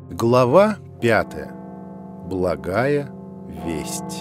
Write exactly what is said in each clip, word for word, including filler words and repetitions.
Глава пятая. Благая весть.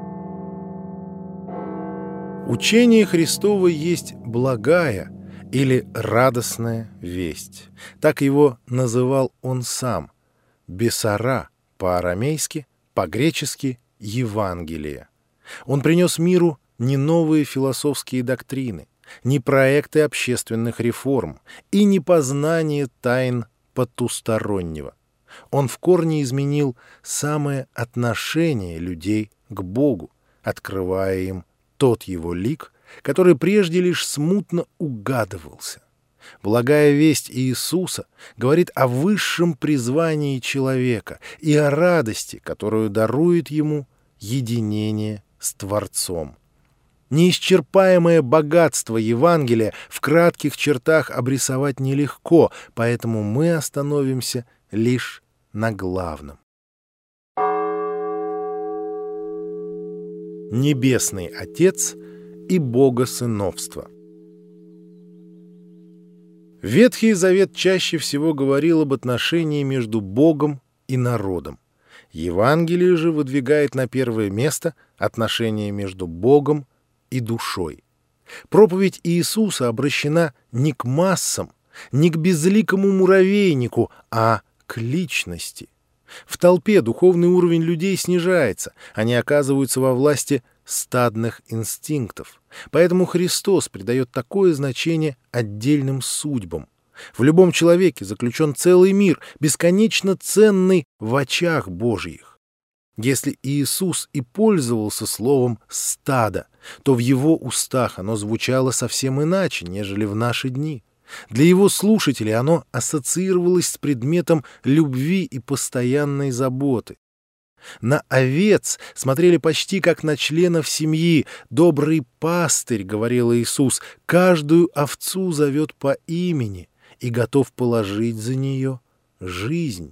Учение Христово есть благая или радостная весть. Так его называл он сам. Бесара по-арамейски, по-гречески Евангелие. Он принес миру не новые философские доктрины, не проекты общественных реформ и не познание тайн потустороннего. Он в корне изменил самое отношение людей к Богу, открывая им тот его лик, который прежде лишь смутно угадывался. Благая весть Иисуса говорит о высшем призвании человека и о радости, которую дарует ему единение с Творцом. Неисчерпаемое богатство Евангелия в кратких чертах обрисовать нелегко, поэтому мы остановимся лишь на главном. Небесный Отец и Богосыновство. Ветхий Завет чаще всего говорил об отношении между Богом и народом. Евангелие же выдвигает на первое место отношения между Богом и душой. Проповедь Иисуса обращена не к массам, не к безликому муравейнику, а к личности. В толпе духовный уровень людей снижается, они оказываются во власти стадных инстинктов. Поэтому Христос придает такое значение отдельным судьбам. В любом человеке заключен целый мир, бесконечно ценный в очах Божьих. Если Иисус и пользовался словом «стадо», то в его устах оно звучало совсем иначе, нежели в наши дни. Для его слушателей оно ассоциировалось с предметом любви и постоянной заботы. На овец смотрели почти как на членов семьи. «Добрый пастырь, — говорил Иисус, — каждую овцу зовет по имени и готов положить за нее жизнь».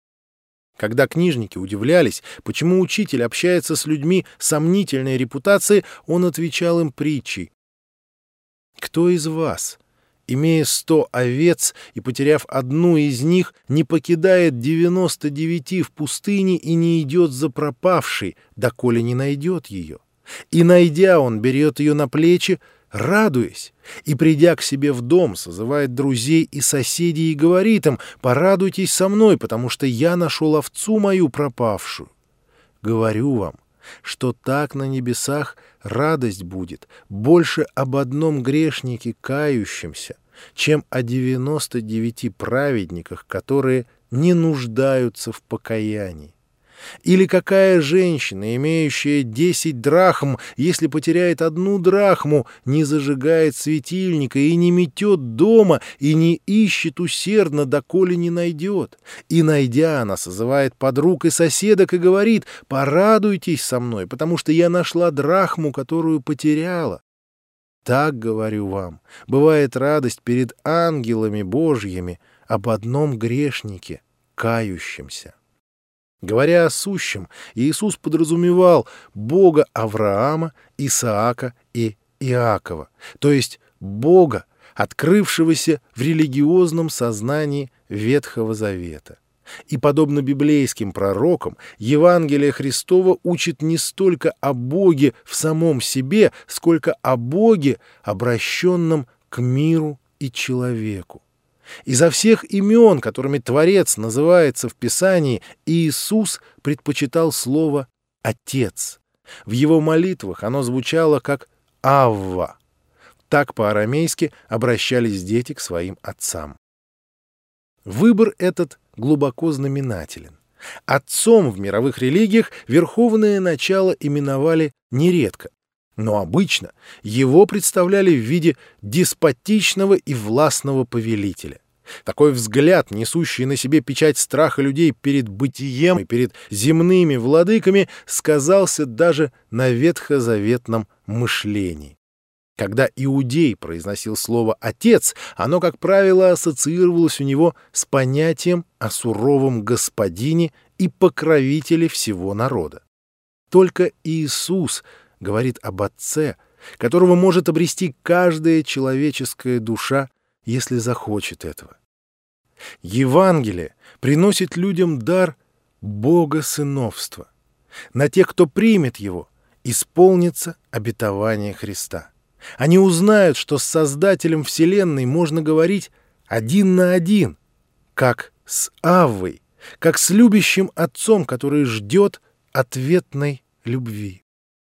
Когда книжники удивлялись, почему учитель общается с людьми сомнительной репутации, он отвечал им притчей. «Кто из вас, имея сто овец и потеряв одну из них, не покидает девяносто девяти в пустыне и не идет за пропавшей, доколе не найдет ее? И, найдя, он берет ее на плечи, радуясь, и, придя к себе в дом, созывает друзей и соседей и говорит им: «Порадуйтесь со мной, потому что я нашел овцу мою пропавшую». Говорю вам, что так на небесах радость будет больше об одном грешнике кающемся, чем о девяноста девяти праведниках, которые не нуждаются в покаянии. Или какая женщина, имеющая десять драхм, если потеряет одну драхму, не зажигает светильника и не метет дома, и не ищет усердно, доколе не найдет? И, найдя, она созывает подруг и соседок и говорит: «Порадуйтесь со мной, потому что я нашла драхму, которую потеряла». Так, говорю вам, бывает радость перед ангелами Божьими об одном грешнике, кающемся. Говоря о сущем, Иисус подразумевал Бога Авраама, Исаака и Иакова, то есть Бога, открывшегося в религиозном сознании Ветхого Завета. И, подобно библейским пророкам, Евангелие Христово учит не столько о Боге в самом себе, сколько о Боге, обращенном к миру и человеку. Изо всех имен, которыми Творец называется в Писании, Иисус предпочитал слово «Отец». В его молитвах оно звучало как «Авва». Так по-арамейски обращались дети к своим отцам. Выбор этот глубоко знаменателен. Отцом в мировых религиях верховное начало именовали нередко, но обычно его представляли в виде деспотичного и властного повелителя. Такой взгляд, несущий на себе печать страха людей перед бытием и перед земными владыками, сказался даже на ветхозаветном мышлении. Когда иудей произносил слово «отец», оно, как правило, ассоциировалось у него с понятием о суровом господине и покровителе всего народа. Только Иисус говорит об Отце, которого может обрести каждая человеческая душа, если захочет этого. Евангелие приносит людям дар богосыновства. На тех, кто примет его, исполнится обетование Христа. Они узнают, что с Создателем Вселенной можно говорить один на один, как с Аввой, как с любящим Отцом, который ждет ответной любви.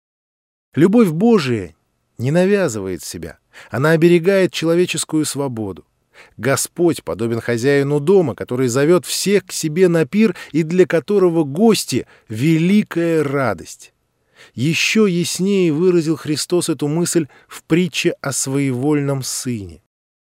Любовь Божия не навязывает себя, она оберегает человеческую свободу. Господь подобен хозяину дома, который зовет всех к себе на пир и для которого гости — великая радость. Еще яснее выразил Христос эту мысль в притче о своевольном сыне.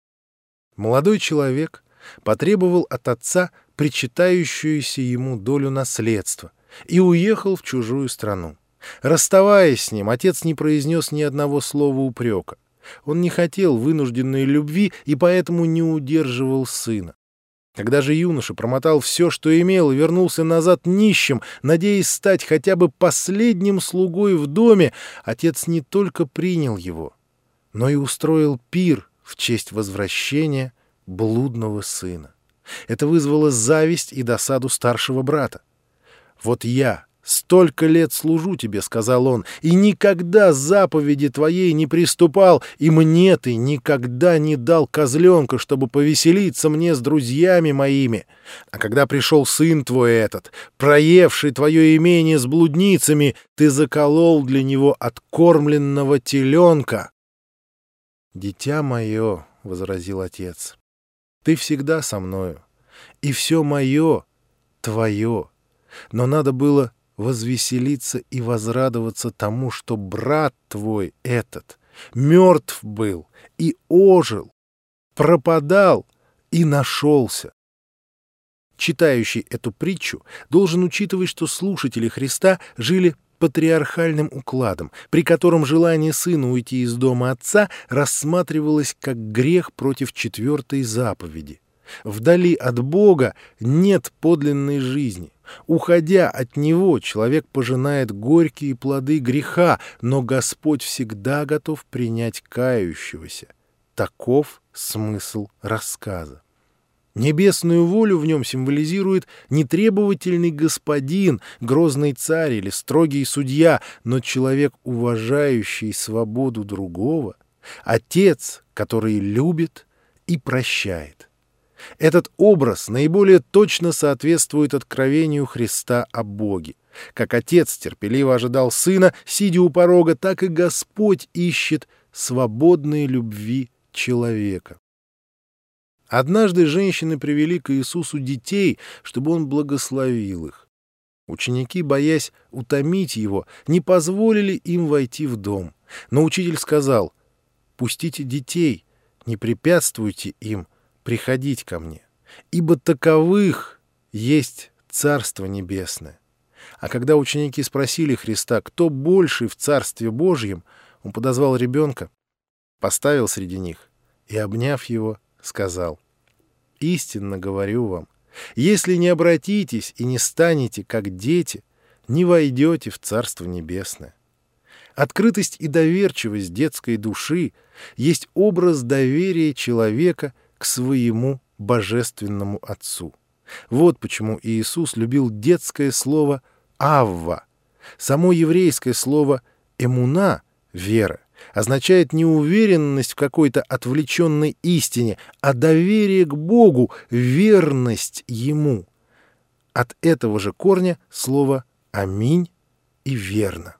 Молодой человек потребовал от отца причитающуюся ему долю наследства и уехал в чужую страну. Расставаясь с ним, отец не произнес ни одного слова упрека. Он не хотел вынужденной любви и поэтому не удерживал сына. Когда же юноша промотал все, что имел, и вернулся назад нищим, надеясь стать хотя бы последним слугой в доме, отец не только принял его, но и устроил пир в честь возвращения блудного сына. Это вызвало зависть и досаду старшего брата. «Вот я столько лет служу тебе, — сказал он, — и никогда заповеди твоей не приступал, и мне ты никогда не дал козленка, чтобы повеселиться мне с друзьями моими. А когда пришел сын твой этот, проевший твое имение с блудницами, ты заколол для него откормленного теленка». «Дитя мое, — возразил отец, — ты всегда со мною, и все мое твое, но надо было возвеселиться и возрадоваться тому, что брат твой этот мертв был и ожил, пропадал и нашелся». Читающий эту притчу должен учитывать, что слушатели Христа жили патриархальным укладом, при котором желание сына уйти из дома отца рассматривалось как грех против четвертой заповеди. Вдали от Бога нет подлинной жизни. Уходя от Него, человек пожинает горькие плоды греха, но Господь всегда готов принять кающегося. Таков смысл рассказа. Небесную волю в нем символизирует не требовательный господин, грозный царь или строгий судья, но человек, уважающий свободу другого, отец, который любит и прощает. Этот образ наиболее точно соответствует откровению Христа о Боге. Как отец терпеливо ожидал сына, сидя у порога, так и Господь ищет свободной любви человека. Однажды женщины привели к Иисусу детей, чтобы он благословил их. Ученики, боясь утомить его, не позволили им войти в дом. Но учитель сказал: «Пустите детей, не препятствуйте им приходить ко мне, ибо таковых есть Царство Небесное». А когда ученики спросили Христа, кто больший в Царстве Божьем, он подозвал ребенка, поставил среди них и, обняв его, сказал: «Истинно говорю вам, если не обратитесь и не станете как дети, не войдете в Царство Небесное». Открытость и доверчивость детской души есть образ доверия человека к своему божественному Отцу. Вот почему Иисус любил детское слово «авва». Само еврейское слово «эмуна» — «вера» означает не уверенность в какой-то отвлеченной истине, а доверие к Богу, верность Ему. От этого же корня слово «аминь» и «верно».